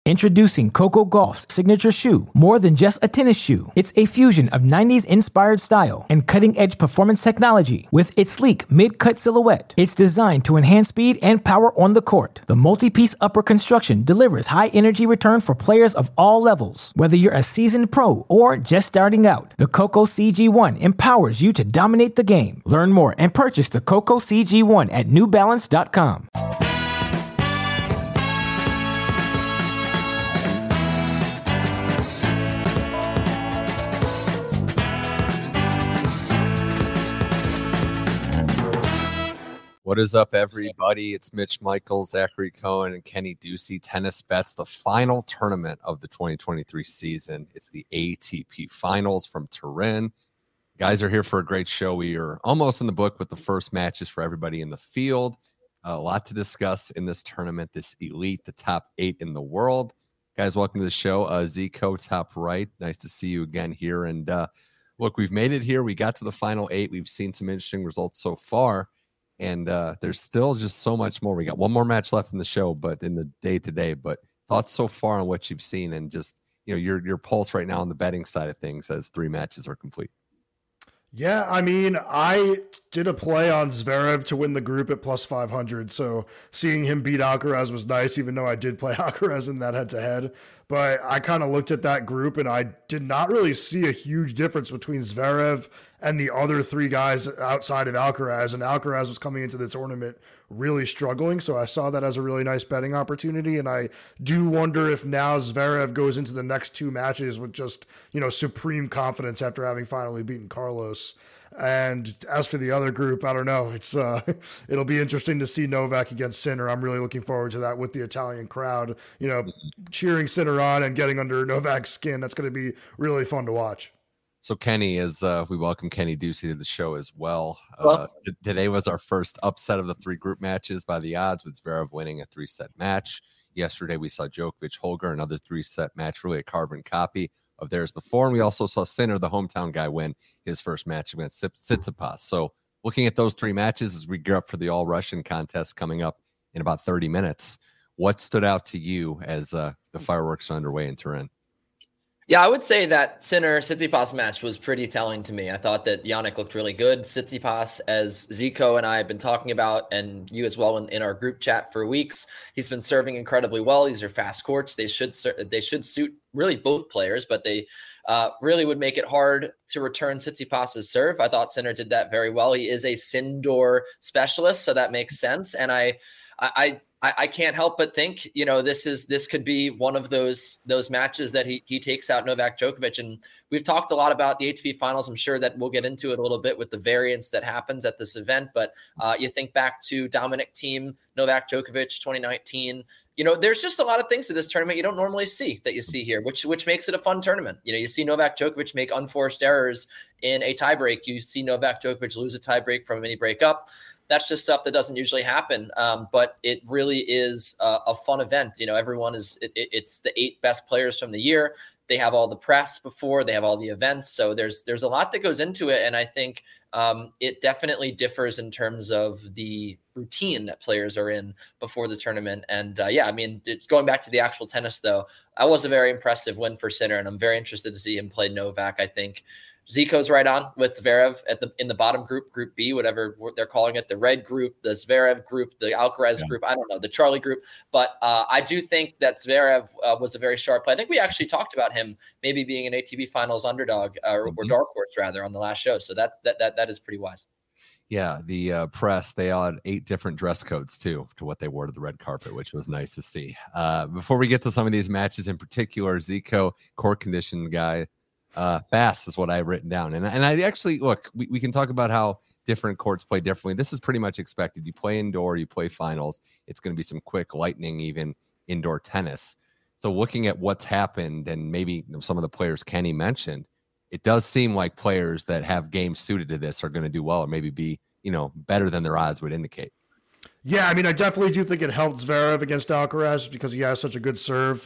Introducing Coco Gauff's signature shoe, more than just a tennis shoe. It's a fusion of 90s-inspired style and cutting-edge performance technology. With its sleek mid-cut silhouette, it's designed to enhance speed and power on the court. The multi-piece upper construction delivers high-energy return for players of all levels. Whether you're a seasoned pro or just starting out, the Coco CG1 empowers you to dominate the game. Learn more and purchase the Coco CG1 at NewBalance.com. What is up, everybody? It's Mitch Michaels, Zachary Cohen, and Kenny Ducey. Tennis Bets, the final tournament of the 2023 season. It's the ATP Finals from Turin. Guys are here for a great show. We are almost in the book with the first matches for everybody in the field. A lot to discuss in this tournament, this elite, the top 8 in the world. Guys, welcome to the show. Zico, top right. Nice to see you again here. And look, we've made it here. We got to the final 8. We've seen some interesting results so far. And there's still just so much more. We got one more match left in the show, but in the day today. But thoughts so far on what you've seen and just, you know, your pulse right now on the betting side of things as 3 matches are complete. Yeah, I mean, I did a play on Zverev to win the group at plus 500. So seeing him beat Alcaraz was nice, even though I did play Alcaraz in that head-to-head. But I kind of looked at that group and I did not really see a huge difference between Zverev and the other 3 guys outside of Alcaraz. And Alcaraz was coming into the tournament really struggling. So I saw that as a really nice betting opportunity. And I do wonder if now Zverev goes into the next 2 matches with just, you know, supreme confidence after having finally beaten Carlos. And as for the other group, I don't know. It's it'll be interesting to see Novak against Sinner. I'm really looking forward to that with the Italian crowd, you know, cheering Sinner on and getting under Novak's skin. That's going to be really fun to watch. So Kenny, as we welcome Kenny Ducey to the show as well. Today was our first upset of the 3 group matches by the odds, with Zverev winning a 3-set match. Yesterday we saw Djokovic Holger, another 3-set match, really a carbon copy of theirs before. And we also saw Sinner, the hometown guy, win his first match against Tsitsipas. So looking at those 3 matches as we gear up for the All-Russian contest coming up in about 30 minutes, what stood out to you as the fireworks are underway in Turin? Yeah, I would say that Sinner-Tsitsipas match was pretty telling to me. I thought that Jannik looked really good. Tsitsipas, as Zico and I have been talking about, and you as well in our group chat for weeks, he's been serving incredibly well. These are fast courts. They should suit really both players, but they really would make it hard to return Tsitsipas's serve. I thought Sinner did that very well. He is a Sindor specialist, so that makes sense. And I can't help but think, you know, this could be one of those matches that he takes out Novak Djokovic. And we've talked a lot about the ATP Finals. I'm sure that we'll get into it a little bit with the variance that happens at this event. But you think back to Dominic Thiem, Novak Djokovic, 2019. You know, there's just a lot of things to this tournament you don't normally see that you see here, which makes it a fun tournament. You know, you see Novak Djokovic make unforced errors in a tiebreak. You see Novak Djokovic lose a tiebreak from a mini breakup. That's just stuff that doesn't usually happen. But it really is a fun event. You know, everyone it's the 8 best players from the year. They have all the press before, they have all the events. So there's a lot that goes into it. And I think it definitely differs in terms of the routine that players are in before the tournament. And I mean, it's going back to the actual tennis though, that was a very impressive win for Sinner. And I'm very interested to see him play Novak. I think Zico's right on with Zverev in the bottom group, Group B, whatever they're calling it, the red group, the Zverev group, the Alcaraz group, I don't know, the Charlie group. But I do think that Zverev was a very sharp play. I think we actually talked about him maybe being an ATP Finals underdog or dark horse rather on the last show. So that is pretty wise. Yeah, the press, they all had 8 different dress codes, too, to what they wore to the red carpet, which was nice to see. Before we get to some of these matches in particular, Zico, court condition guy, fast is what I've written down. And I actually, look, we can talk about how different courts play differently. This is pretty much expected. You play indoor, you play finals. It's going to be some quick lightning, even indoor tennis. So looking at what's happened and maybe some of the players Kenny mentioned, it does seem like players that have games suited to this are going to do well or maybe be, you know, better than their odds would indicate. Yeah, I mean, I definitely do think it helped Zverev against Alcaraz because he has such a good serve.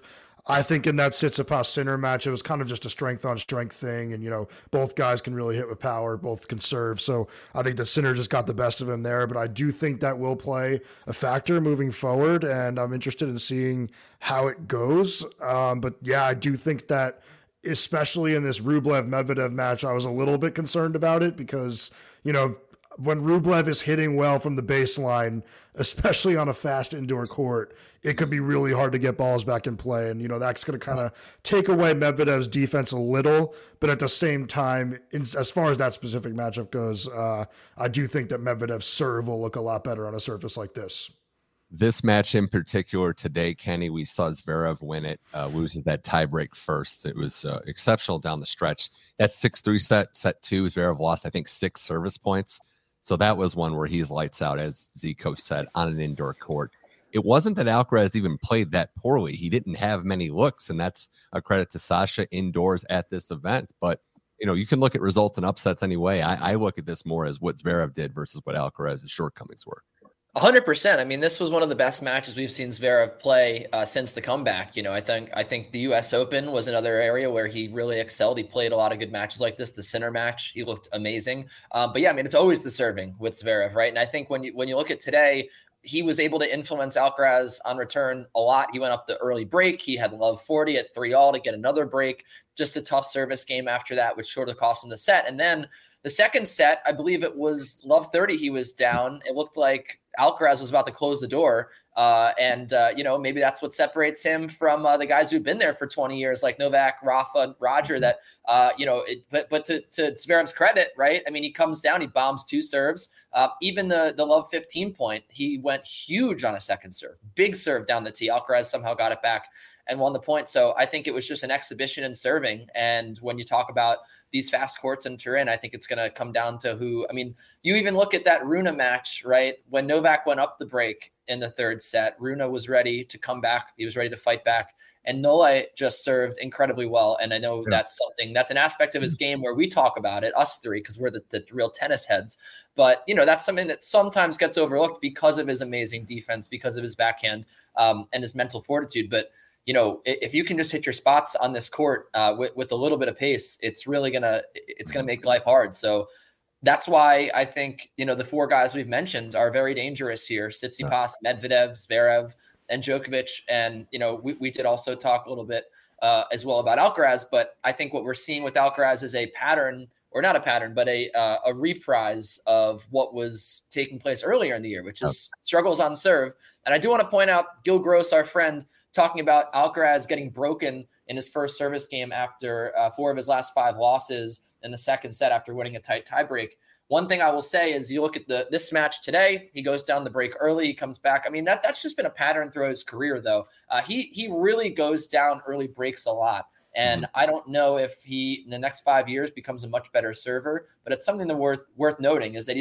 I think in that Tsitsipas Sinner match, it was kind of just a strength on strength thing. And, both guys can really hit with power, both can serve. So I think that Sinner just got the best of him there. But I do think that will play a factor moving forward. And I'm interested in seeing how it goes. But yeah, I do think that, especially in this Rublev Medvedev match, I was a little bit concerned about it because, when Rublev is hitting well from the baseline, especially on a fast indoor court, it could be really hard to get balls back in play. And, that's going to kind of take away Medvedev's defense a little. But at the same time, as far as that specific matchup goes, I do think that Medvedev's serve will look a lot better on a surface like this. This match in particular today, Kenny, we saw Zverev win it, loses that tiebreak first. It was exceptional down the stretch. That 6-3 set 2, Zverev lost, I think, 6 service points. So that was one where he's lights out, as Zico said, on an indoor court. It wasn't that Alcaraz even played that poorly. He didn't have many looks, and that's a credit to Sasha indoors at this event. But, you can look at results and upsets anyway. I look at this more as what Zverev did versus what Alcaraz's shortcomings were. 100%. I mean, this was one of the best matches we've seen Zverev play since the comeback. I think the U.S. Open was another area where he really excelled. He played a lot of good matches like this. The Sinner match, he looked amazing. But yeah, I mean, it's always the serving with Zverev, right? And I think when you look at today, he was able to influence Alcaraz on return a lot. He went up the early break. He had love 40 at 3-all to get another break. Just a tough service game after that, which sort of cost him the set. And then the second set, I believe it was love 30. He was down. It looked like Alcaraz was about to close the door. Maybe that's what separates him from the guys who've been there for 20 years, like Novak, Rafa, Roger, but to Zverev's credit, right? I mean, he comes down, he bombs 2 serves. Even the love 15 point, he went huge on a second serve, big serve down the tee. Alcaraz somehow got it back and won the point. So I think it was just an exhibition in serving. And when you talk about these fast courts in Turin, I think it's going to come down to you even look at that Rune match, right? When Novak went up the break in the third set, Rune was ready to come back. He was ready to fight back. And Nole just served incredibly well. And I know that's an aspect of his game where we talk about it, us three, because we're the real tennis heads. But, that's something that sometimes gets overlooked because of his amazing defense, because of his backhand and his mental fortitude. But, if you can just hit your spots on this court with a little bit of pace, it's really gonna make life hard. So that's why I think, the 4 guys we've mentioned are very dangerous here: Tsitsipas, Medvedev, Zverev, and Djokovic. And, we did also talk a little bit as well about Alcaraz, but I think what we're seeing with Alcaraz is a pattern, or not a pattern, but a reprise of what was taking place earlier in the year, which is struggles on serve. And I do want to point out Gil Gross, our friend, talking about Alcaraz getting broken in his first service game after 4 of his last 5 losses in the second set after winning a tight tiebreak. One thing I will say is you look at this match today, he goes down the break early, he comes back. I mean, that's just been a pattern throughout his career, though. He really goes down early breaks a lot. And I don't know if he, in the next 5 years, becomes a much better server, but it's something that worth noting is that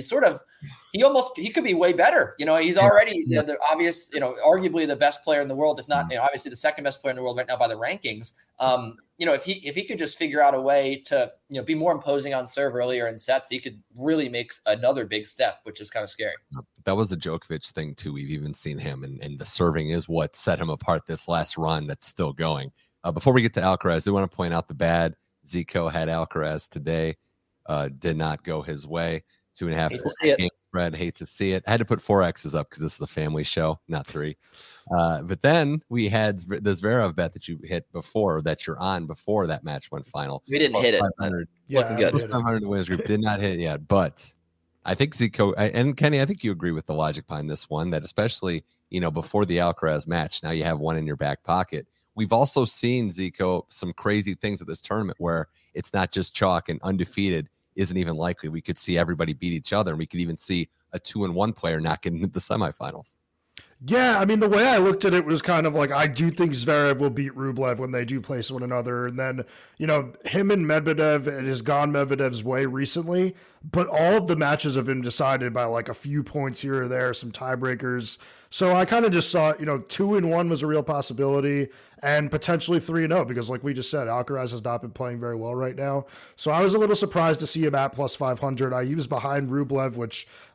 he could be way better. He's already the obvious, arguably the best player in the world, if not, obviously the second best player in the world right now by the rankings. If he could just figure out a way to, be more imposing on serve earlier in sets, he could really make another big step, which is kind of scary. That was a Djokovic thing too. We've even seen him, and the serving is what set him apart this last run that's still going. Before we get to Alcaraz, I want to point out the bad. Zico had Alcaraz today. Did not go his way. 2.5 game spread. Hate to see it. I had to put 4 X's up because this is a family show, not 3. But then we had the Zverev bet that you hit before, that you're on before that match went final. We didn't hit it. Looking good. 500 winners group did not hit yet, but I think Zico and Kenny, I think you agree with the logic behind this one, that especially, before the Alcaraz match, now you have one in your back pocket. We've also seen, Zico, some crazy things at this tournament where it's not just chalk, and undefeated isn't even likely. We could see everybody beat each other, and we could even see a 2-1 player not getting into the semifinals. Yeah, I mean, the way I looked at it was kind of like, I do think Zverev will beat Rublev when they do place one another. And then, him and Medvedev, it has gone Medvedev's way recently, but all of the matches have been decided by like a few points here or there, some tiebreakers. So I kind of just saw, 2-1 was a real possibility, and potentially 3-0, because like we just said, Alcaraz has not been playing very well right now. So I was a little surprised to see him at plus 500. He was behind Rublev, which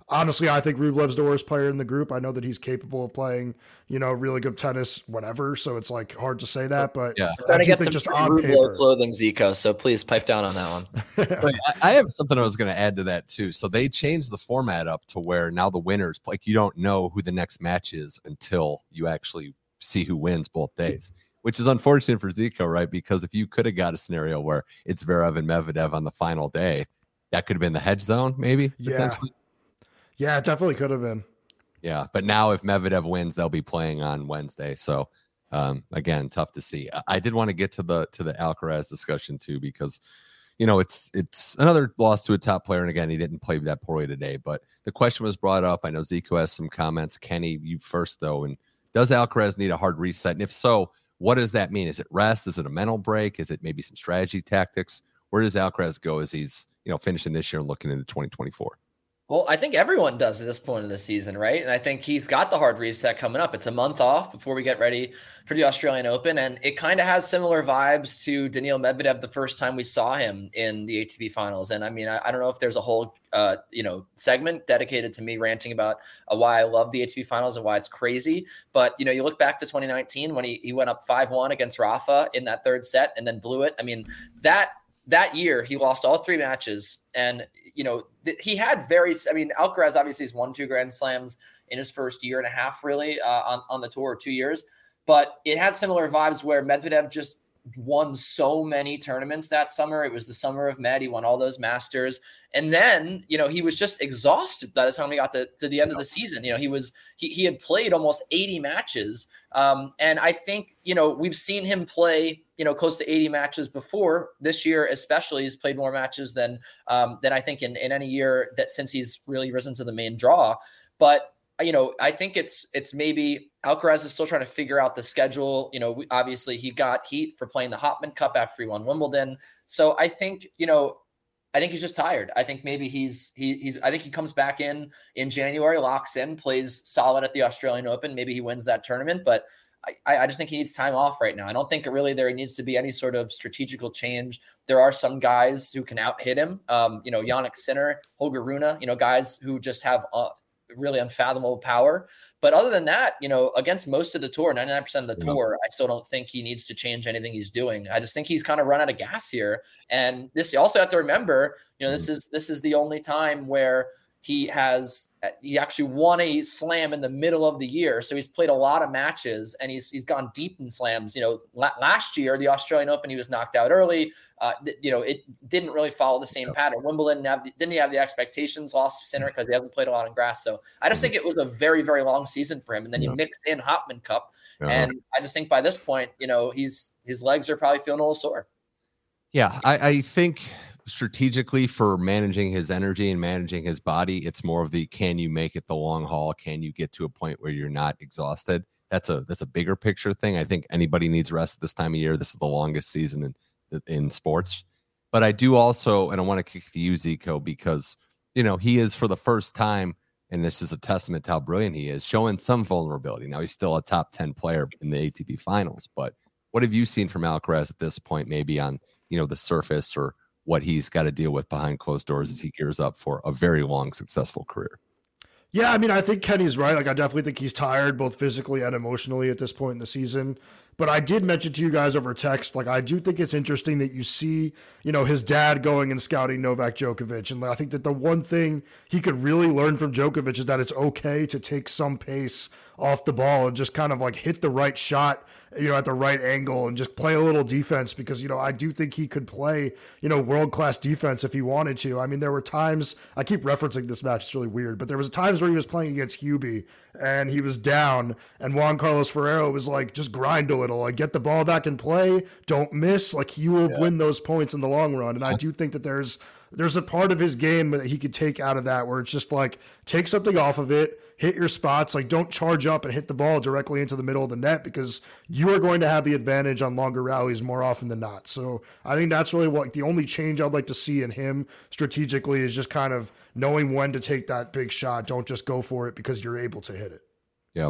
Honestly, I think Rublev's the worst player in the group. I know that he's capable of playing, really good tennis, whatever. So it's like hard to say that, but yeah, I'm trying to get some just on paper clothing, Zico. So please pipe down on that one. But I have something I was going to add to that too. So they changed the format up to where now the winners, like you don't know who the next match is until you actually see who wins both days, which is unfortunate for Zico, right? Because if you could have got a scenario where it's Zverev and Medvedev on the final day, that could have been the hedge zone, maybe. Yeah, it definitely could have been. Yeah, but now if Medvedev wins, they'll be playing on Wednesday. So again, tough to see. I did want to get to the Alcaraz discussion too, because it's another loss to a top player, and again, he didn't play that poorly today. But the question was brought up. I know Zico has some comments. Kenny, you first though, and does Alcaraz need a hard reset? And if so, what does that mean? Is it rest? Is it a mental break? Is it maybe some strategy tactics? Where does Alcaraz go as he's finishing this year and looking into 2024? Well, I think everyone does at this point in the season, right? And I think he's got the hard reset coming up. It's a month off before we get ready for the Australian Open. And it kind of has similar vibes to Daniil Medvedev the first time we saw him in the ATP finals. And I mean, I don't know if there's a whole, segment dedicated to me ranting about why I love the ATP finals and why it's crazy. But, you look back to 2019 when he went up 5-1 against Rafa in that third set and then blew it. I mean, that year he lost all three matches, and he had Alcaraz obviously has won 2 Grand Slams in his first year and a half, really, on the tour, 2 years. But it had similar vibes where Medvedev just won so many tournaments that summer. It was the summer of Med. He won all those Masters. And then, he was just exhausted by the time we got to the end of the season. He had played almost 80 matches. And I think, we've seen him play, close to 80 matches before. This year, especially, he's played more matches than I think in any year that since he's really risen to the main draw. But I think it's maybe Alcaraz is still trying to figure out the schedule. Obviously he got heat for playing the Hopman Cup after he won Wimbledon. So I think, I think he's just tired. I think maybe I think he comes back in January, locks in, plays solid at the Australian Open. Maybe he wins that tournament, but I just think he needs time off right now. I don't think there needs to be any sort of strategical change. There are some guys who can out hit him. Jannik Sinner, Holger Rune, guys who just have really unfathomable power. But other than that, against most of the tour, 99% of the tour, I still don't think he needs to change anything he's doing. I just think he's kind of run out of gas here. And this, you also have to remember, this is the only time where he actually won a slam in the middle of the year. So he's played a lot of matches and he's gone deep in slams. Last year, the Australian Open, he was knocked out early. It didn't really follow the same pattern. Wimbledon didn't have the expectations, lost to Sinner because he hasn't played a lot on grass. So I just think it was a very, very long season for him. And then you mix in Hopman Cup. And I just think by this point, his legs are probably feeling a little sore. Yeah, I think strategically for managing his energy and managing his body, it's more of the, can you make it the long haul? Can you get to a point where you're not exhausted? That's a bigger picture thing. I think anybody needs rest this time of year. This is the longest season in sports. But I do also, and I want to kick to you, Zico, because, he is for the first time, and this is a testament to how brilliant he is, showing some vulnerability. Now he's still a top 10 player in the ATP finals, but what have you seen from Alcaraz at this point, maybe on, the surface, or what he's got to deal with behind closed doors as he gears up for a very long, successful career? Yeah, I mean, I think Kenny's right. I definitely think he's tired, both physically and emotionally at this point in the season. But I did mention to you guys over text, I do think it's interesting that you see, his dad going and scouting Novak Djokovic. And I think that the one thing he could really learn from Djokovic is that it's okay to take some pace off the ball and just kind of hit the right shot, at the right angle and just play a little defense because, I do think he could play, world-class defense if he wanted to. I mean, there were times, I keep referencing this match, it's really weird, but there was times where he was playing against Hubie and he was down and Juan Carlos Ferrero was just grind a little, get the ball back and play, don't miss, you will win those points in the long run. And I do think that there's a part of his game that he could take out of that where it's just take something off of it, hit your spots, don't charge up and hit the ball directly into the middle of the net because you are going to have the advantage on longer rallies more often than not. So I think that's really the only change I'd like to see in him strategically is just kind of knowing when to take that big shot. Don't just go for it because you're able to hit it. Yeah.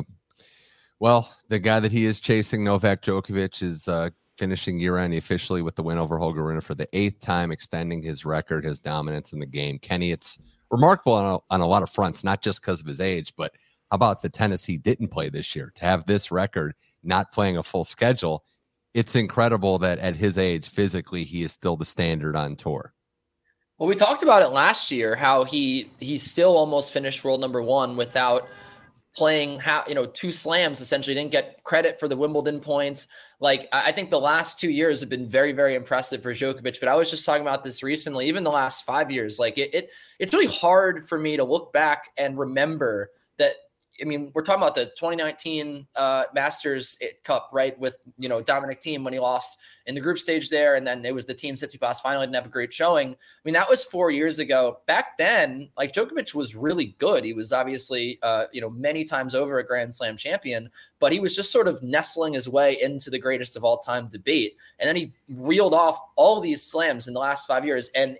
Well, the guy that he is chasing, Novak Djokovic, is finishing year-end officially with the win over Holger Rune for the 8th time, extending his record, his dominance in the game. Kenny, it's remarkable on a lot of fronts, not just because of his age, but how about the tennis he didn't play this year? To have this record, not playing a full schedule, it's incredible that at his age, physically, he is still the standard on tour. Well, we talked about it last year, how he still almost finished world number one without playing, two slams, essentially didn't get credit for the Wimbledon points. Like, I think the last 2 years have been very, very impressive for Djokovic, but I was just talking about this recently, even the last 5 years, like it's really hard for me to look back and remember that. I mean, we're talking about the 2019 Masters Cup, right? With, Dominic Thiem when he lost in the group stage there. And then it was the Thiem Tsitsipas final. Didn't have a great showing. I mean, that was 4 years ago. Back then, like, Djokovic was really good. He was obviously, many times over a Grand Slam champion, but he was just sort of nestling his way into the greatest of all time debate. And then he reeled off all these slams in the last 5 years. And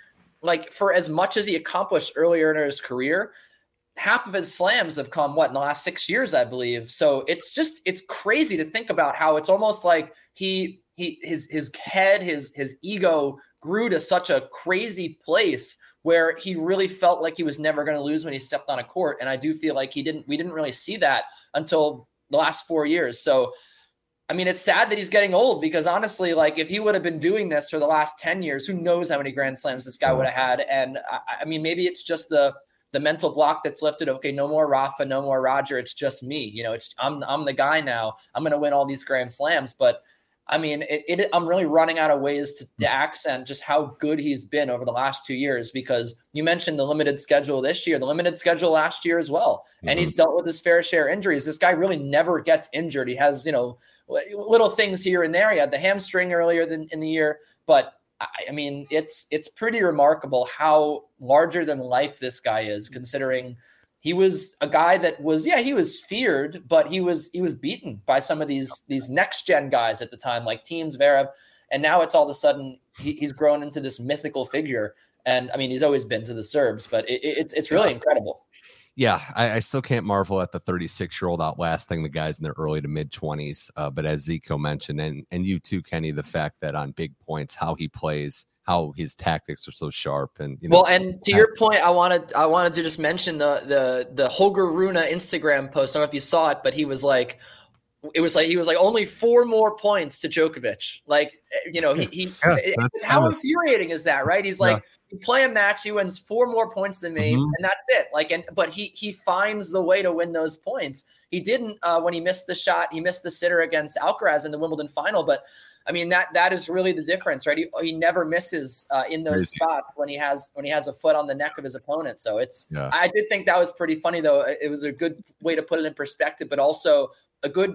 for as much as he accomplished earlier in his career, half of his slams have come in the last 6 years, I believe. So it's crazy to think about how it's almost like his head, his ego grew to such a crazy place where he really felt like he was never going to lose when he stepped on a court. And I do feel like we didn't really see that until the last 4 years. So, I mean, it's sad that he's getting old, because honestly, like, if he would have been doing this for the last 10 years, who knows how many Grand Slams this guy would have had. And I mean, maybe it's just the mental block that's lifted. Okay, no more Rafa, no more Roger. It's just me. I'm the guy now. I'm going to win all these Grand Slams. But I mean, I'm really running out of ways to accent just how good he's been over the last 2 years, because you mentioned the limited schedule this year, the limited schedule last year as well. Mm-hmm. And he's dealt with his fair share of injuries. This guy really never gets injured. He has, little things here and there. He had the hamstring earlier in the year, but I mean, it's pretty remarkable how larger than life this guy is, considering he was a guy that was, he was feared, but he was beaten by some of these next gen guys at the time, like Thiem, Zverev. And now it's all of a sudden he's grown into this mythical figure. And I mean, he's always been to the Serbs, but it's really incredible. Yeah, I still can't marvel at the 36-year-old outlasting the guys in their early to mid-20s. But as Zico mentioned, and you too, Kenny, the fact that on big points, how he plays, how his tactics are so sharp. And and to your point, I wanted to just mention the Holger Rune Instagram post. I don't know if you saw it, but he was like, only 4 more points to Djokovic. Like, how infuriating is that, right? He's like, you play a match, he wins 4 more points than me, and that's it. But he finds the way to win those points. He didn't when he missed the shot. He missed the sitter against Alcaraz in the Wimbledon final. But I mean, that is really the difference, right? He never misses in those spots when he has a foot on the neck of his opponent. So I did think that was pretty funny, though. It was a good way to put it in perspective, but also a good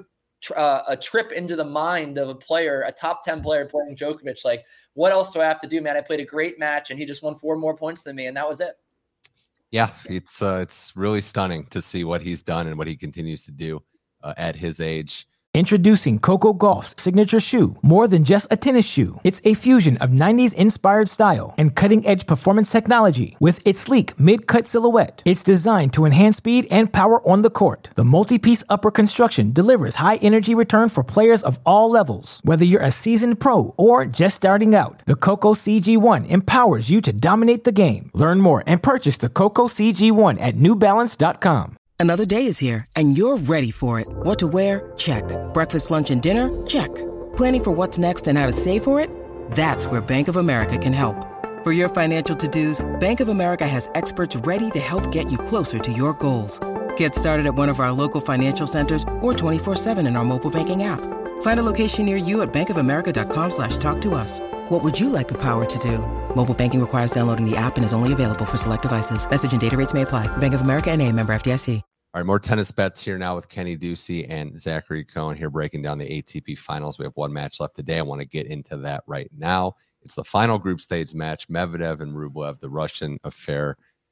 a trip into the mind of a player, a top 10 player playing Djokovic. Like, what else do I have to do, man? I played a great match and he just won 4 more points than me, and that was it. Yeah, it's really stunning to see what he's done and what he continues to do at his age. Introducing Coco Gauff's signature shoe. More than just a tennis shoe, it's a fusion of 90s inspired style and cutting-edge performance technology. With its sleek mid-cut silhouette, it's designed to enhance speed and power on the court. The multi-piece upper construction delivers high-energy return for players of all levels. Whether you're a seasoned pro or just starting out, the Coco CG1 empowers you to dominate the game. Learn more and purchase the Coco CG1 at newbalance.com. Another day is here, and you're ready for it. What to wear? Check. Breakfast, lunch, and dinner? Check. Planning for what's next and how to save for it? That's where Bank of America can help. For your financial to-dos, Bank of America has experts ready to help get you closer to your goals. Get started at one of our local financial centers or 24/7 in our mobile banking app. Find a location near you at bankofamerica.com/talktous. What would you like the power to do? Mobile banking requires downloading the app and is only available for select devices. Message and data rates may apply. Bank of America NA, member FDIC. All right, more tennis bets here now with Kenny Ducey and Zachary Cohen here breaking down the ATP finals. We have 1 match left today. I want to get into that right now. It's the final group stage match, Medvedev and Rublev, the Russian affair.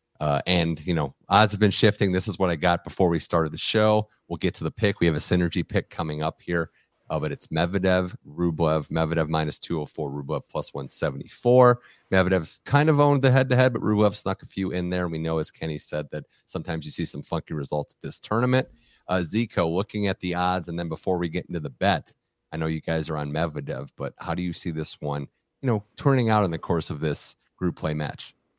And odds have been shifting. This is what I got before we started the show. We'll get to the pick. We have a synergy pick coming up here. But it's Medvedev, Rublev, Medvedev -204, Rublev +174. Medvedev's kind of owned the head-to-head, but Rublev snuck a few in there. And we know, as Kenny said, that sometimes you see some funky results at this tournament. Zico, looking at the odds, and then before we get into the bet, I know you guys are on Medvedev, but how do you see this one, turning out in the course of this group play match?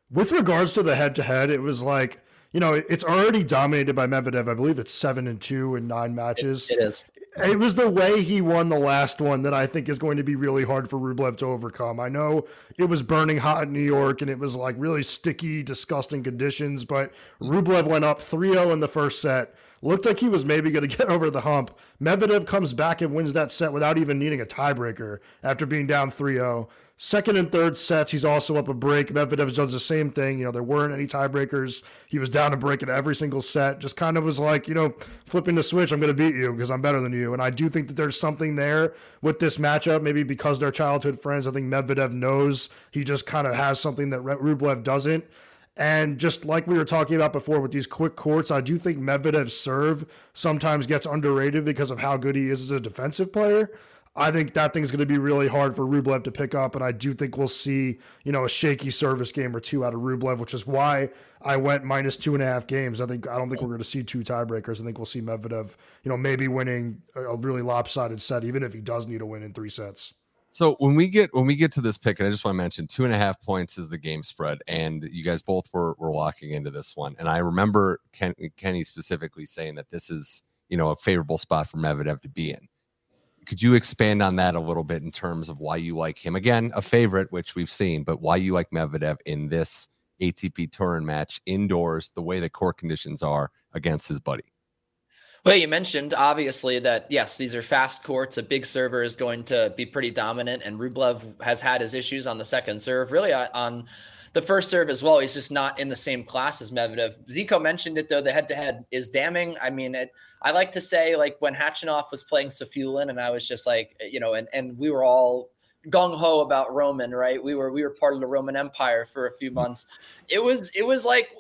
With regards to the head-to-head, it was like, it's already dominated by Medvedev. I believe it's 7-2 in 9 matches. It is. It was the way he won the last one that I think is going to be really hard for Rublev to overcome. I know it was burning hot in New York and it was like really sticky, disgusting conditions, but Rublev went up 3-0 in the first set. Looked like he was maybe going to get over the hump. Medvedev comes back and wins that set without even needing a tiebreaker after being down 3-0. Second and third sets, he's also up a break. Medvedev does the same thing. There weren't any tiebreakers. He was down a break in every single set. Just kind of was like, flipping the switch, I'm going to beat you because I'm better than you. And I do think that there's something there with this matchup, maybe because they're childhood friends. I think Medvedev knows he just kind of has something that Rublev doesn't. And just like we were talking about before with these quick courts, I do think Medvedev's serve sometimes gets underrated because of how good he is as a defensive player. I think that thing's going to be really hard for Rublev to pick up, and I do think we'll see, a shaky service game or two out of Rublev, which is why I went minus 2.5 games. I don't think we're going to see 2 tiebreakers. I think we'll see Medvedev, maybe winning a really lopsided set, even if he does need a win in 3 sets. So when we get to this pick, and I just want to mention 2.5 points is the game spread, and you guys both were walking into this one. And I remember Kenny specifically saying that this is, a favorable spot for Medvedev to be in. Could you expand on that a little bit in terms of why you like him? Again, a favorite, which we've seen, but why you like Medvedev in this ATP Turin match indoors, the way the court conditions are against his buddy? Well, you mentioned obviously that, yes, these are fast courts. A big server is going to be pretty dominant, and Rublev has had his issues on the second serve, really on the first serve as well. He's just not in the same class as Medvedev. Zico mentioned it, though. The head-to-head is damning. I mean, I like to say, like, when Khachanov was playing Safulin, and I was just like, and we were all gung-ho about Roman, right? We were part of the Roman Empire for a few months. It was like,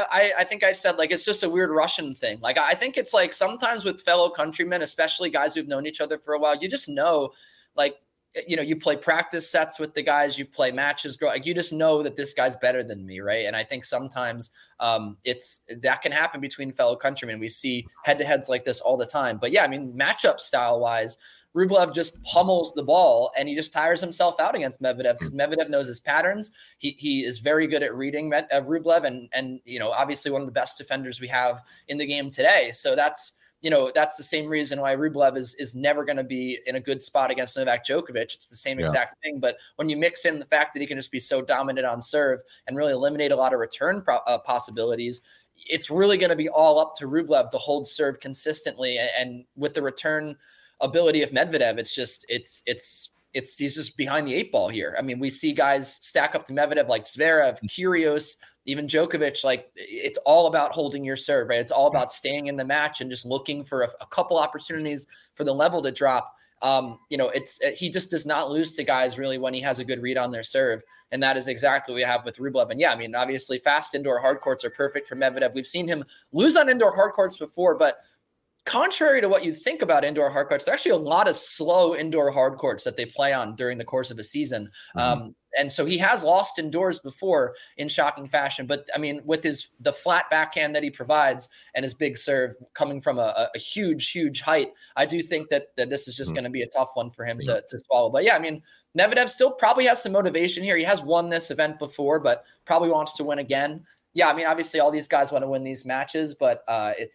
I think I said, like, it's just a weird Russian thing. Like, I think it's like sometimes with fellow countrymen, especially guys who've known each other for a while, you just know, like, you play practice sets with the guys, you play matches, like, you just know that this guy's better than me, right? And I think sometimes that can happen between fellow countrymen. We see head-to-heads like this all the time. But yeah, I mean, matchup style-wise, Rublev just pummels the ball and he just tires himself out against Medvedev because Medvedev knows his patterns. He is very good at reading Rublev and obviously one of the best defenders we have in the game today. So that's the same reason why Rublev is never going to be in a good spot against Novak Djokovic. It's the same exact thing. But when you mix in the fact that he can just be so dominant on serve and really eliminate a lot of return possibilities, it's really going to be all up to Rublev to hold serve consistently. And with the return ability of Medvedev, he's just behind the 8 ball here. I mean, we see guys stack up to Medvedev like Zverev, Kyrgios, even Djokovic. Like, it's all about holding your serve, right? It's all about staying in the match and just looking for a couple opportunities for the level to drop. He just does not lose to guys really when he has a good read on their serve. And that is exactly what we have with Rublev. And yeah, I mean, obviously fast indoor hard courts are perfect for Medvedev. We've seen him lose on indoor hard courts before, but contrary to what you'd think about indoor hard courts, there are actually a lot of slow indoor hard courts that they play on during the course of a season. And so he has lost indoors before in shocking fashion. But I mean, with the flat backhand that he provides and his big serve coming from a huge, huge height, I do think that this is just going to be a tough one for him to swallow. But yeah, I mean, Medvedev still probably has some motivation here. He has won this event before, but probably wants to win again. Yeah, I mean, obviously all these guys want to win these matches, but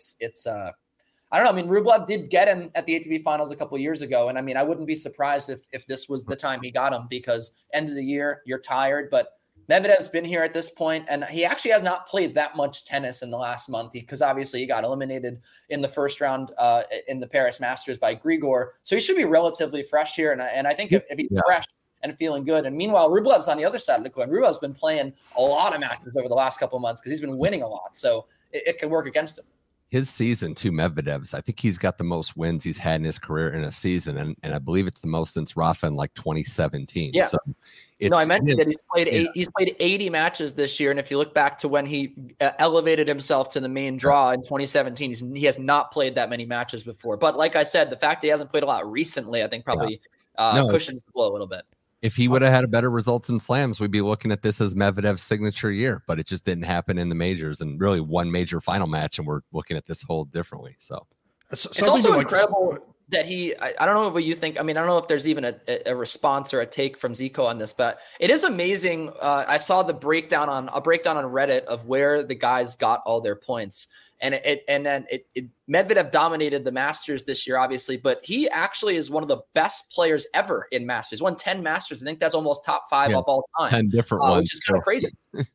I don't know. I mean, Rublev did get him at the ATP finals a couple of years ago. And I mean, I wouldn't be surprised if this was the time he got him because end of the year, you're tired. But Medvedev's been here at this point, and he actually has not played that much tennis in the last month because obviously he got eliminated in the first round in the Paris Masters by Grigor. So he should be relatively fresh here. And I think if he's fresh and feeling good. And meanwhile, Rublev's on the other side of the coin. Rublev's been playing a lot of matches over the last couple of months because he's been winning a lot. So it can work against him. His season, too, Medvedev's, I think he's got the most wins he's had in his career in a season. And I believe it's the most since Rafa in like 2017. Yeah. So I mentioned that he's played 80 matches this year. And if you look back to when he elevated himself to the main draw in 2017, he has not played that many matches before. But like I said, the fact that he hasn't played a lot recently, I think probably cushions the blow a little bit. If he would have had a better results in slams, we'd be looking at this as Medvedev's signature year, but it just didn't happen in the majors and really one major final match. And we're looking at this whole differently. So it's also incredible. that I don't know what you think. I mean, I don't know if there's even a response or a take from Zico on this, but it is amazing. I saw the breakdown on Reddit of where the guys got all their points. And Medvedev dominated the Masters this year, obviously, but he actually is one of the best players ever in Masters. Won 10 Masters. I think that's almost top 5 of all time. 10 different ones. Which is kind of crazy.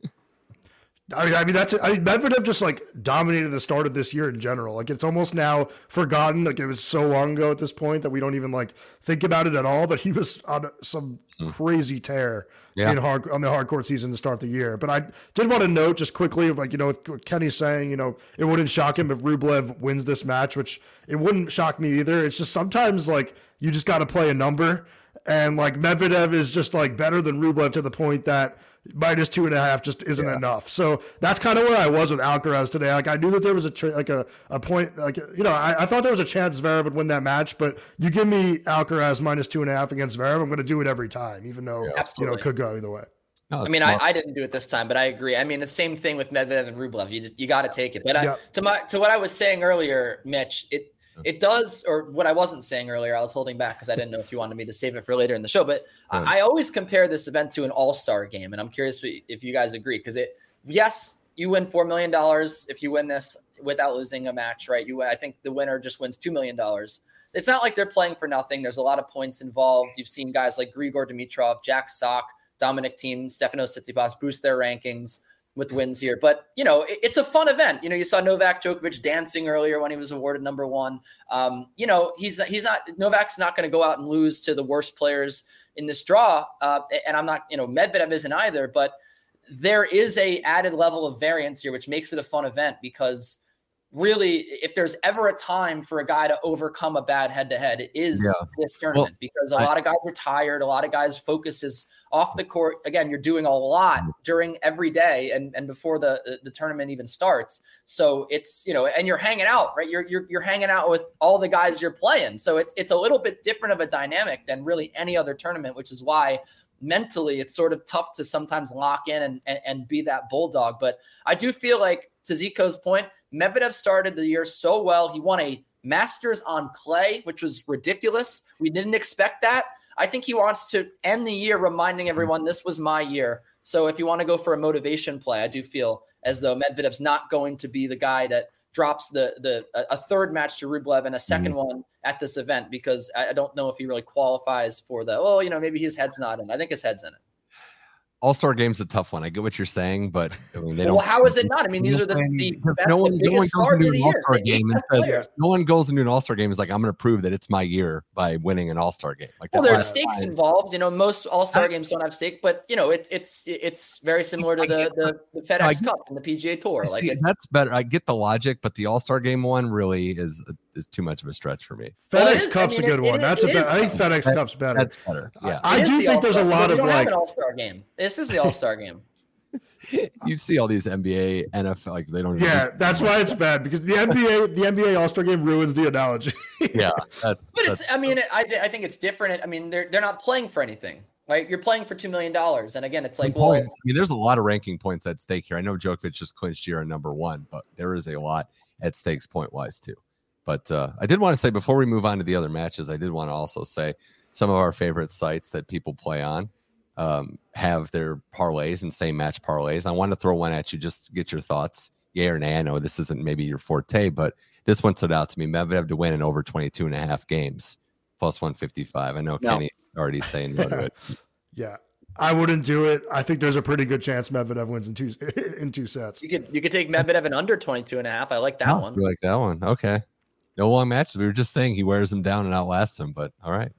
I mean, Medvedev just like dominated the start of this year in general. Like it's almost now forgotten. Like it was so long ago at this point that we don't even like think about it at all. But he was on some crazy tear on the hard court season to start the year. But I did want to note just quickly, like, what Kenny's saying, it wouldn't shock him if Rublev wins this match, which it wouldn't shock me either. It's just sometimes like you just got to play a number, and like Medvedev is just like better than Rublev to the point that minus 2.5 just isn't enough. So that's kind of where I was with Alcaraz today. Like I knew that there was a point, like, I thought there was a chance Zverev would win that match, but you give me Alcaraz minus 2.5 against Zverev, I'm going to do it every time, even though, it could go either way. No, I mean, I didn't do it this time, but I agree. I mean, the same thing with Medvedev and Rublev. You got to take it. But to what I was saying earlier, Mitch, it does, or what I wasn't saying earlier, I was holding back because I didn't know if you wanted me to save it for later in the show. But I always compare this event to an all-star game, and I'm curious if you guys agree. Because you win $4 million if you win this without losing a match, right? I think the winner just wins $2 million. It's not like they're playing for nothing. There's a lot of points involved. You've seen guys like Grigor Dimitrov, Jack Sock, Dominic Thiem, Stefanos Tsitsipas boost their rankings with wins here. But, it's a fun event. You saw Novak Djokovic dancing earlier when he was awarded number 1. Novak's not going to go out and lose to the worst players in this draw. And I'm not, Medvedev isn't either, but there is a added level of variance here, which makes it a fun event because really, if there's ever a time for a guy to overcome a bad head-to-head, it is this tournament because a lot of guys are tired. A lot of guys' focus is off the court. Again, you're doing a lot during every day and before the tournament even starts. So it's, and you're hanging out, right? You're hanging out with all the guys you're playing. So it's a little bit different of a dynamic than really any other tournament, which is why mentally it's sort of tough to sometimes lock in and be that bulldog. But I do feel like, to Zico's point, Medvedev started the year so well. He won a Masters on clay, which was ridiculous. We didn't expect that. I think he wants to end the year reminding everyone this was my year. So if you want to go for a motivation play, I do feel as though Medvedev's not going to be the guy that drops a third match to Rublev and a second one at this event, because I don't know if he really qualifies for maybe his head's not in. I think his head's in it. All-Star game's a tough one. I get what you're saying, but I mean, they don't. Well, how is it not? I mean, these are the no one goes into an All-Star game and says, no one goes into an All-Star game is like, I'm going to prove that it's my year by winning an All-Star game. Like, there are stakes involved. Most All-Star games don't have stakes, but it's very similar to the FedEx Cup and the PGA Tour. Like that's better. I get the logic, but the All-Star game one really is too much of a stretch for me. FedEx Cup's a good one. I think FedEx Cup's better. That's better. Yeah, I do think there's a lot of like an All-Star game. This is the All-Star game. You see all these NBA, NFL, like they don't. Yeah, that's why it's bad, because the NBA All-Star game ruins the analogy. Yeah, I think it's different. I mean, they're not playing for anything. Right, you're playing for $2 million, and again, it's like, I mean, there's a lot of ranking points at stake here. I know Djokovic just clinched year number 1, but there is a lot at stakes point wise too. But I did want to say, before we move on to the other matches, I did want to also say some of our favorite sites that people play on have their parlays and same match parlays. I want to throw one at you just to get your thoughts. Yay or nay. I know this isn't maybe your forte, but this one stood out to me. Medvedev to win in over 22.5 games, plus 155. I know Kenny's already saying no to it. Yeah, I wouldn't do it. I think there's a pretty good chance Medvedev wins in two sets. You could take Medvedev in under 22.5. I like that one. You like that one? Okay. No long matches. We were just saying he wears him down and outlasts him, but all right.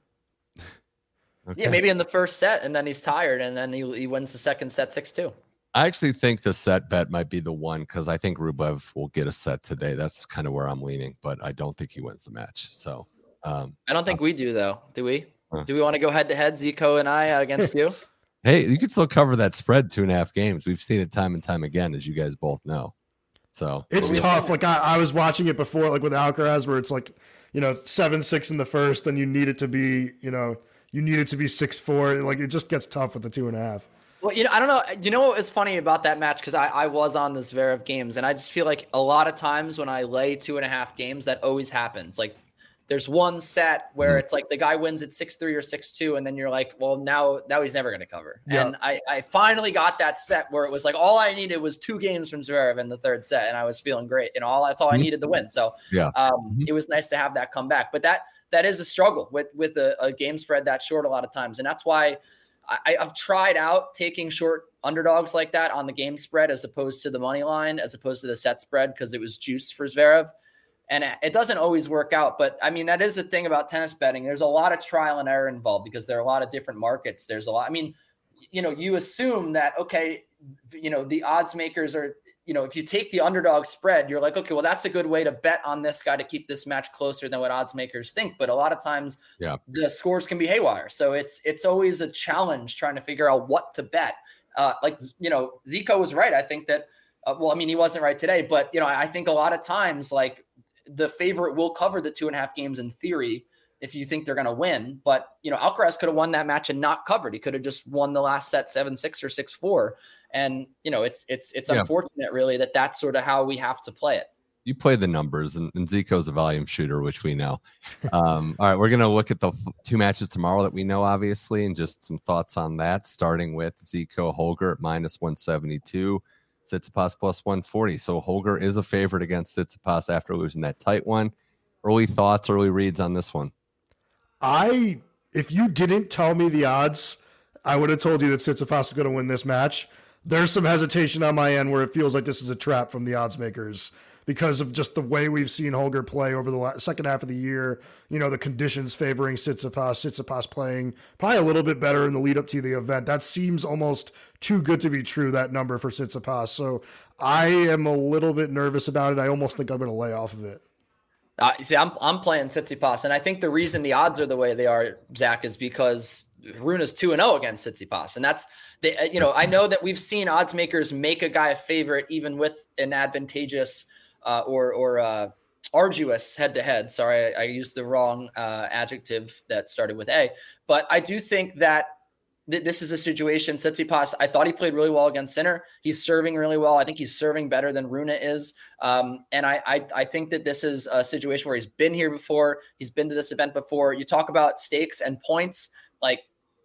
Okay. Yeah, maybe in the first set, and then he's tired, and then he wins the second set 6-2. I actually think the set bet might be the one, because I think Rublev will get a set today. That's kind of where I'm leaning, but I don't think he wins the match. So I don't think we do, though. Do we? Do we want to go head-to-head, Zico and I, against you? Hey, you can still cover that spread 2.5 games. We've seen it time and time again, as you guys both know. So it's tough. Like I was watching it before, like with Alcaraz, where it's like, 7-6 in the first, then you need it to be, you need it to be 6-4. Like it just gets tough with the 2.5. Well, I don't know. You know what was funny about that match? Because I was on the Zverev games, and I just feel like a lot of times when I lay 2.5 games, that always happens. Like there's one set where it's like the guy wins at 6-3 or 6-2, and then you're like, well, now he's never going to cover. Yeah. And I finally got that set where it was like all I needed was 2 games from Zverev in the third set, and I was feeling great. And that's all I needed to win. So it was nice to have that come back. But that is a struggle with a game spread that short a lot of times, and that's why I've tried out taking short underdogs like that on the game spread as opposed to the money line, as opposed to the set spread, because it was juice for Zverev. And it doesn't always work out. But I mean, that is the thing about tennis betting. There's a lot of trial and error involved because there are a lot of different markets. There's a lot. I mean, you assume that, okay, the odds makers are, if you take the underdog spread, you're like, okay, well, that's a good way to bet on this guy to keep this match closer than what odds makers think. But a lot of times the scores can be haywire. So it's always a challenge trying to figure out what to bet. Zico was right. I think that, he wasn't right today, but, I think a lot of times, like, the favorite will cover the 2.5 games in theory if you think they're going to win. But, Alcaraz could have won that match and not covered. He could have just won the last set 7-6 or 6-4. And, it's unfortunate really that that's sort of how we have to play it. You play the numbers, and Zico's a volume shooter, which we know. All right, we're going to look at the 2 matches tomorrow that we know, obviously, and just some thoughts on that, starting with Zico Holger at -172. Tsitsipas +140. So Holger is a favorite against Tsitsipas after losing that tight one. Early thoughts, early reads on this one. If you didn't tell me the odds, I would have told you that Tsitsipas is going to win this match. There's some hesitation on my end where it feels like this is a trap from the odds makers because of just the way we've seen Holger play over the second half of the year. The conditions favoring Tsitsipas playing probably a little bit better in the lead up to the event. That seems almost too good to be true, that number for Tsitsipas. So I am a little bit nervous about it. I almost think I'm going to lay off of it. I'm playing Tsitsipas, and I think the reason the odds are the way they are, Zach, is because Rune's 2-0 against Tsitsipas, and that's I know that we've seen odds makers make a guy a favorite even with an advantageous or arduous head-to-head. Sorry, I used the wrong adjective that started with A, but I do think that this is a situation. Tsitsipas, I thought he played really well against Sinner. He's serving really well. I think he's serving better than Rune is. And I think that this is a situation where he's been here before. He's been to this event before. You talk about stakes and points. Like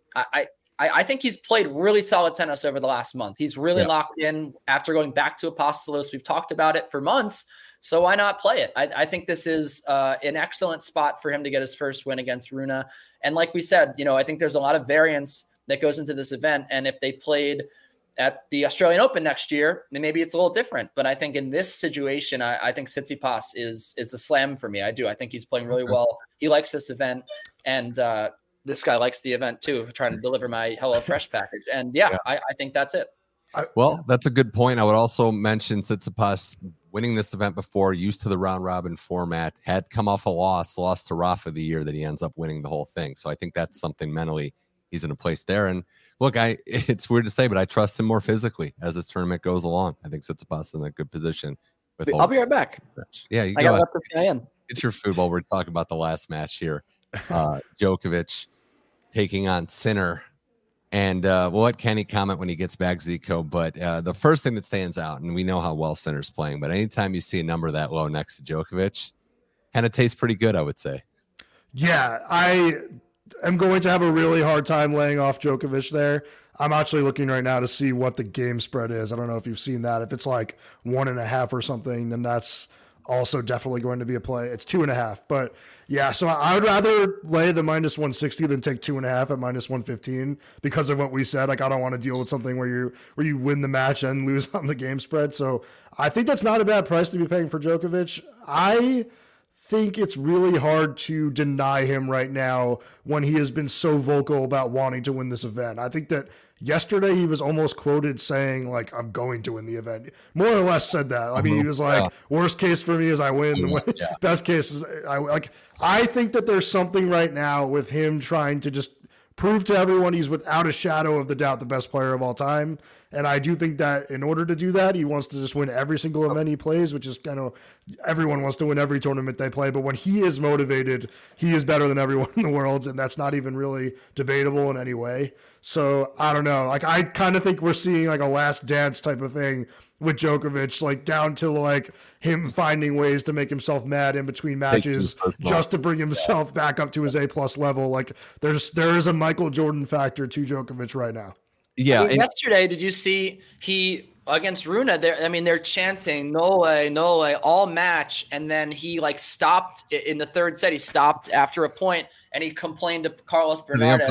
I think he's played really solid tennis over the last month. He's really locked in after going back to Apostolos. We've talked about it for months. So why not play it? I think this is an excellent spot for him to get his first win against Rune. And like we said, I think there's a lot of variance that goes into this event. And if they played at the Australian Open next year, maybe it's a little different. But I think in this situation, I think Tsitsipas is a slam for me. I do. I think he's playing really well. He likes this event. And this guy likes the event too, trying to deliver my HelloFresh package. And I think that's it. Well, that's a good point. I would also mention Tsitsipas winning this event before, used to the round robin format, had come off a lost to Rafa the year that he ends up winning the whole thing. So I think that's something mentally he's in a place there. And look, it's weird to say, but I trust him more physically as this tournament goes along. I think Tsitsipas is in a good position. I'll be right back. Yeah, you I got left in. Get your food while we're talking about the last match here. Djokovic taking on Sinner. And we'll let Kenny comment when he gets back, Zico. But the first thing that stands out, and we know how well Sinner's playing, but anytime you see a number that low next to Djokovic, kind of tastes pretty good, I would say. Yeah, I'm going to have a really hard time laying off Djokovic there. I'm actually looking right now to see what the game spread is. I don't know if you've seen that. If it's like 1.5 or something, then that's also definitely going to be a play. It's 2.5, but yeah, so I would rather lay the -160 than take 2.5 at -115 because of what we said. Like, I don't want to deal with something where you win the match and lose on the game spread. So I think that's not a bad price to be paying for Djokovic. I think it's really hard to deny him right now when he has been so vocal about wanting to win this event. I think that yesterday he was almost quoted saying, like, I'm going to win the event. More or less said that. I mean, he was like, worst case for me is I win. Best case is I think that there's something right now with him trying to just prove to everyone he's without a shadow of the doubt the best player of all time. And I do think that in order to do that, he wants to just win every single event he plays, which is everyone wants to win every tournament they play. But when he is motivated, he is better than everyone in the world. And that's not even really debatable in any way. So I don't know. Like, I kind of think we're seeing like a last dance type of thing with Djokovic, like down to like him finding ways to make himself mad in between matches just to bring himself back up to his A+ level. Like there is a Michael Jordan factor to Djokovic right now. Yeah. Yesterday, did you see he against Rune? They're chanting "No way, no way" all match, and then he like stopped in the third set. He stopped after a point, and he complained to Carlos Bernardes,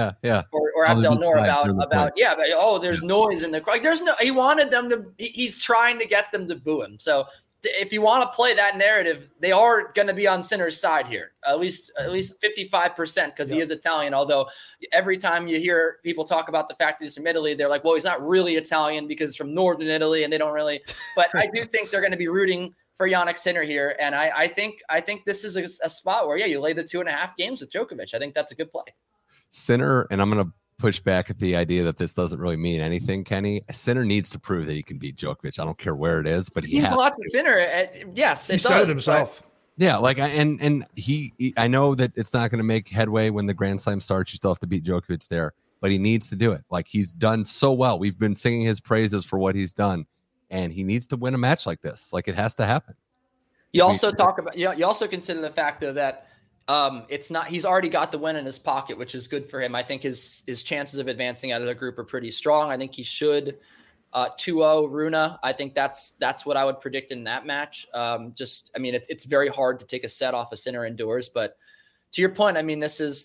or Abdel Nour about there's noise in the crowd. Like, he wanted them to. He's trying to get them to boo him. So if you want to play that narrative, they are going to be on Sinner's side here, at least 55%, because he is Italian. Although every time you hear people talk about the fact that he's from Italy, they're like, well, he's not really Italian because he's from northern Italy, and they don't really. But I do think they're going to be rooting for Jannik Sinner here, and I think this is a spot where you lay the 2.5 games with Djokovic. I think that's a good play. Sinner, and I'm going to push back at the idea that this doesn't really mean anything, Kenny. Sinner needs to prove that he can beat Djokovic. I don't care where it is, but he has a lot to. Sinner, yes, he said it himself. Yeah, like he I know that it's not going to make headway when the Grand Slam starts. You still have to beat Djokovic there, but he needs to do it. Like, he's done so well. We've been singing his praises for what he's done, and he needs to win a match like this. Like, it has to happen. You also you also consider the fact though that it's not, he's already got the win in his pocket, which is good for him. I think his chances of advancing out of the group are pretty strong. I think he should 2-0 Rune. I think that's what I would predict in that match. It's very hard to take a set off a Sinner indoors, but to your point, I mean, this is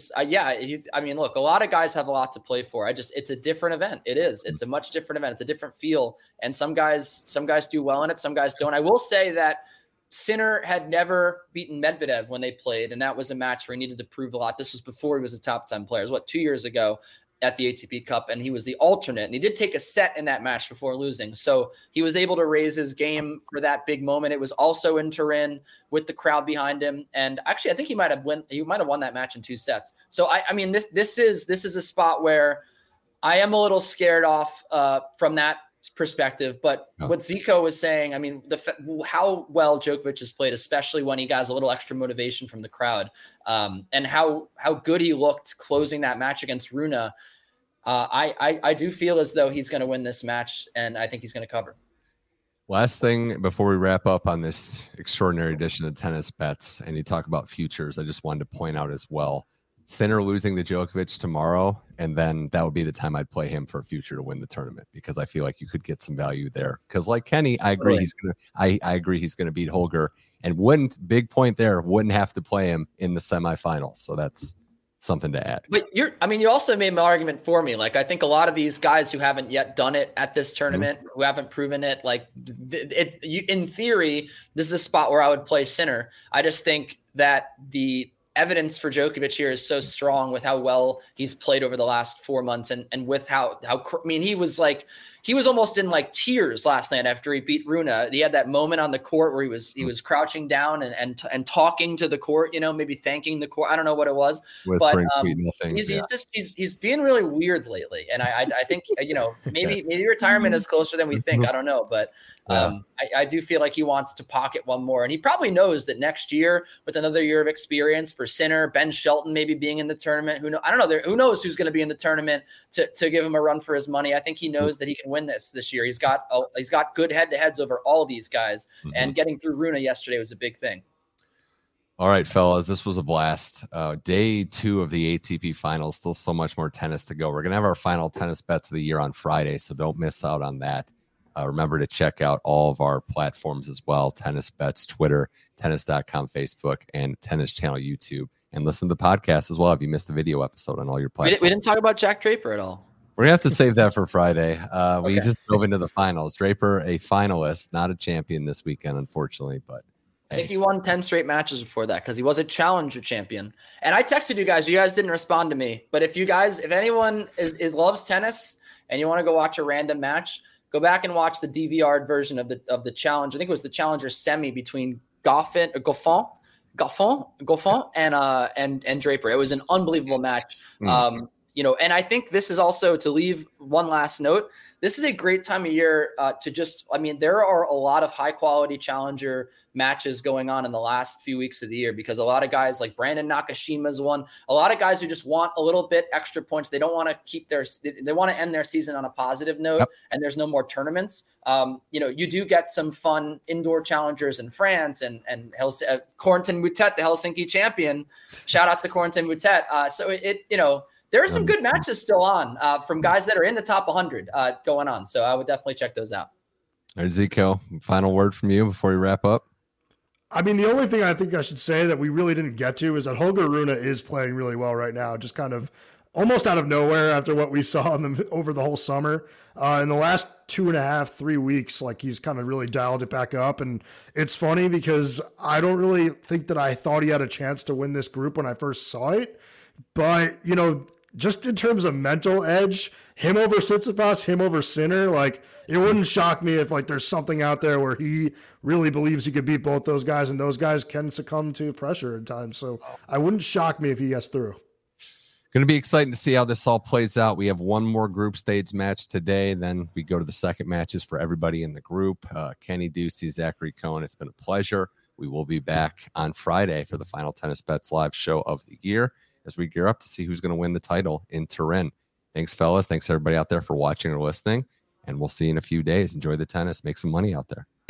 look, a lot of guys have a lot to play for. It's a different event. It is. It's a much different event. It's a different feel. And some guys do well in it. Some guys don't. I will say that Sinner had never beaten Medvedev when they played, and that was a match where he needed to prove a lot. This was before he was a top 10 player. It was 2 years ago at the ATP Cup, and he was the alternate, and he did take a set in that match before losing. So he was able to raise his game for that big moment. It was also in Turin with the crowd behind him, and actually, I think he might have won that match in 2 sets. So this is a spot where I am a little scared off from that perspective, but what Zico was saying, I mean, how well Djokovic has played, especially when he got a little extra motivation from the crowd, and how good he looked closing that match against Rune. I do feel as though he's going to win this match, and I think he's going to cover. Last thing before we wrap up on this extraordinary edition of Tennis Bets, and you talk about futures, I just wanted to point out as well, Sinner losing to Djokovic tomorrow, and then that would be the time I'd play him for a future to win the tournament, because I feel like you could get some value there. Because like Kenny, I agree I agree he's gonna beat Holger, and wouldn't have to play him in the semifinals. So that's something to add. But you also made my argument for me. Like, I think a lot of these guys who haven't yet done it at this tournament, who haven't proven it, like in theory, this is a spot where I would play Sinner. I just think that the evidence for Djokovic here is so strong with how well he's played over the last 4 months, and with he was almost in like tears last night after he beat Rune. He had that moment on the court where he was crouching down and talking to the court, maybe thanking the court. I don't know what it was, but he's being really weird lately. And I think, maybe retirement is closer than we think. I don't know, but I do feel like he wants to pocket one more, and he probably knows that next year, with another year of experience for Sinner, Ben Shelton maybe being in the tournament, who knows who's going to be in the tournament to give him a run for his money. I think he knows that he can win this year. He's got good head-to-heads over all these guys, and getting through Rune yesterday was a big thing. All right, fellas, this was a blast. Day 2 of the ATP finals. Still so much more tennis to go. We're going to have our final tennis bets of the year on Friday, so don't miss out on that. Remember to check out all of our platforms as well: Tennis Bets, Twitter, tennis.com, Facebook, and Tennis Channel YouTube. And listen to the podcast as well if you missed the video episode on all your platforms. We didn't talk about Jack Draper at all. We're going to have to save that for Friday. We just dove into the finals. Draper, a finalist, not a champion this weekend, unfortunately. But I think he won 10 straight matches before that because he was a challenger champion. And I texted you guys. You guys didn't respond to me. But if anyone loves tennis and you want to go watch a random match, go back and watch the DVR version of the challenge. I think it was the challenger semi between Goffin and Draper. It was an unbelievable match. And I think this is also, to leave one last note, this is a great time of year there are a lot of high quality challenger matches going on in the last few weeks of the year, because a lot of guys like Brandon Nakashima's one, a lot of guys who just want a little bit extra points. They don't want to they want to end their season on a positive note, and there's no more tournaments. You do get some fun indoor challengers in France and Corentin Moutet, the Helsinki champion. Shout out to Corentin Moutet. There are some good matches still on from guys that are in the top 100 going on. So I would definitely check those out. All right, Zico, final word from you before we wrap up. I mean, the only thing I think I should say that we really didn't get to is that Holger Rune is playing really well right now, just kind of almost out of nowhere after what we saw over the whole summer. In the last 2.5, 3 weeks, like he's kind of really dialed it back up. And it's funny because I don't really think that I thought he had a chance to win this group when I first saw it. But, just in terms of mental edge, him over Tsitsipas, him over Sinner, like it wouldn't shock me if like there's something out there where he really believes he could beat both those guys, and those guys can succumb to pressure at times. So I wouldn't shock me if he gets through. Going to be exciting to see how this all plays out. We have one more group stage match today. Then we go to the second matches for everybody in the group. Kenny Ducey, Zachary Cohen, it's been a pleasure. We will be back on Friday for the final Tennis Bets live show of the year, as we gear up to see who's going to win the title in Turin. Thanks, fellas. Thanks, everybody out there for watching or listening. And we'll see you in a few days. Enjoy the tennis. Make some money out there.